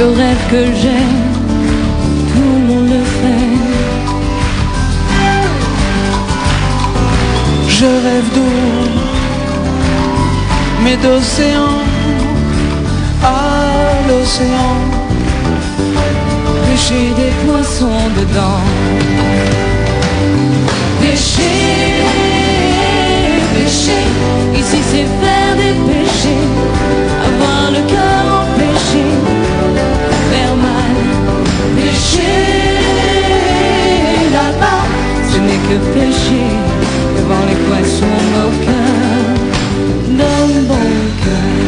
le rêve que j'ai, tout le monde le fait. Je rêve d'eau, mais d'océan, à l'océan, Pêcher des poissons dedans. Pêcher, pêcher, ici c'est faire des péchés, avoir le cœur empêché, faire mal. Pêcher, là-bas, ce n'est que pêcher, devant les poissons moqueurs d'un bon cœur.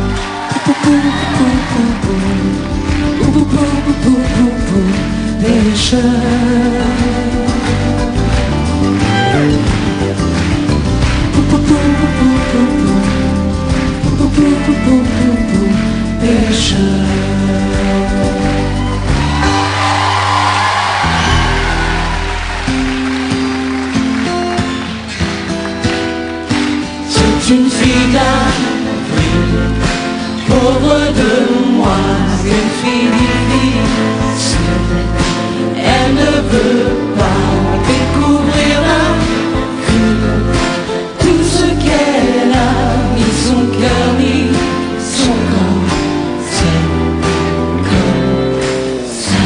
C'est une fille d'Afrique, pauvre de moi, une fille difficile. Elle ne veut pas découvrir l'Afrique, tout ce qu'elle a, ni son cœur, ni son corps, c'est comme ça.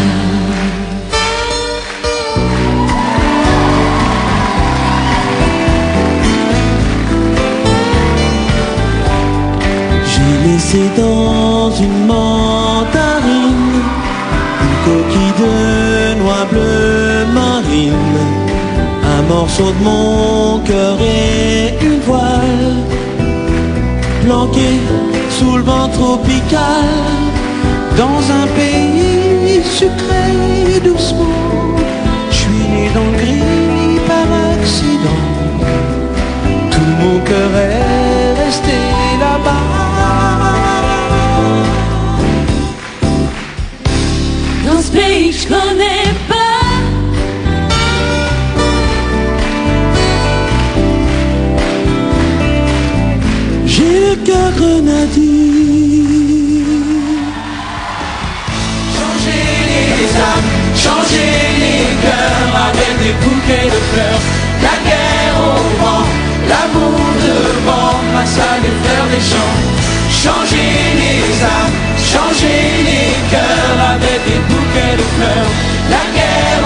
J'ai laissé dans une mandarine une coquille de noix bleu marine, un morceau de mon cœur et une voile, planqué sous le vent tropical, dans un pays sucré doucement. Je suis né dans le gris par accident, tout mon cœur est resté là-bas. Dans ce pays que je connais pas, j'ai le cœur grenadine. Changer les âmes, changer les cœurs avec des bouquets de fleurs. La guerre au vent, l'amour devant, ma salle et faire des chants. Changer les âmes, changer les cœurs avec des bouquets de fleurs. La guerre